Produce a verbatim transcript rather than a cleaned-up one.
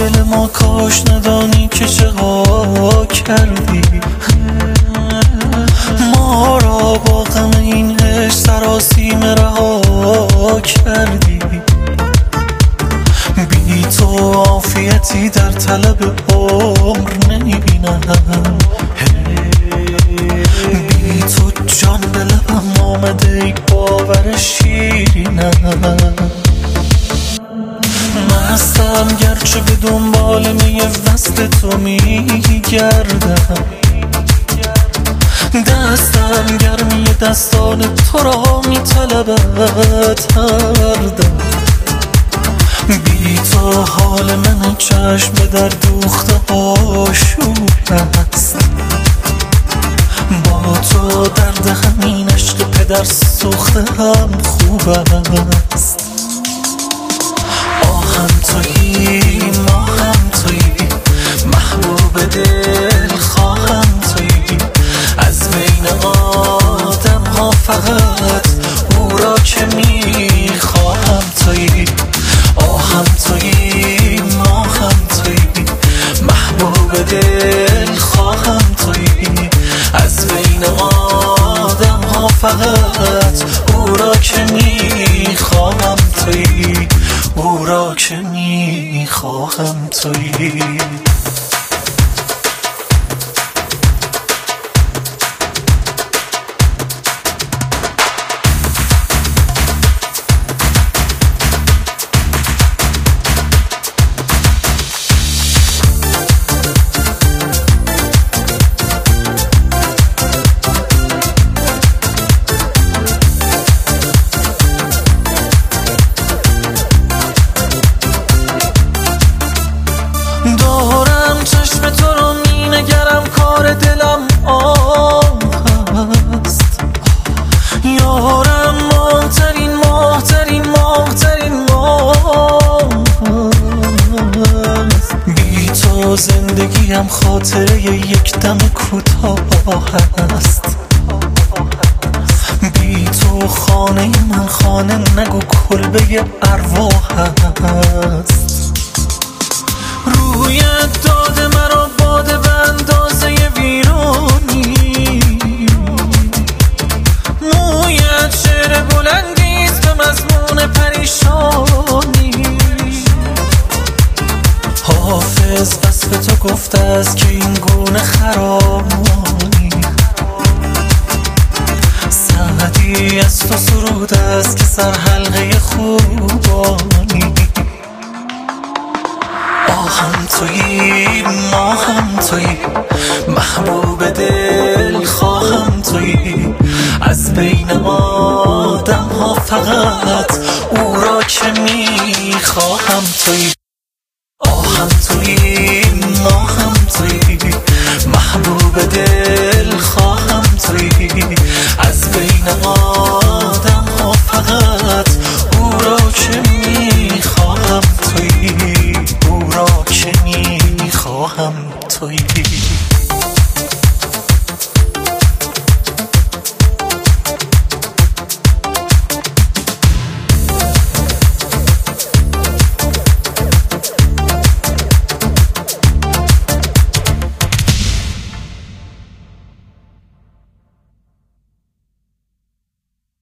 دل ما کاش ندانی که چقدر کردی ما را با غم این عشق سراسیمه رها کردی بی تو عافیتی در طلب عمر نمیبینم بی تو جان به لبم آمده ای باور شیرینم مستم گرچه به دنبال می وصل تو میگردم دستم گرمی دستان تو را می طلبد هر دم بی تو حال من چشم در دوخته آشوب است با تو درد همین عشق پدر سوخته هم خوب است آهم تویی ماهم تویی محبوب دل خواهم تویی از بین آدم ها فقط او را که میخواهم تویی آهم تویی ماهم تویی محبوب دل خواهم تویی از بین آدم ها فقط او را که میخواهم تویی او را که میخواهم تویی دارم چشم تو رو می نگرم کار دلم آه هست یارم ماهترین ماهترین ماهترین ماه هست بی تو زندگیم خاطره یک دم کوتاه هست بی تو خانه من خانه نگو کلبه ارواح هست رویت داده مرا باده به اندازه ویرانی مویت شعر بلندیست به مضمون پریشانی حافظ وصف تو گفته است که این گونه خرامی سعدی از تو سرود است که سر حلقه خوبانی آهم تویی ماهم تویی محبوب دل خواهم تویی از بین آدم ها فقط او را که میخواهم تویی آهم تویی ماهم تویی محبوب دل خواهم تویی از بین آدم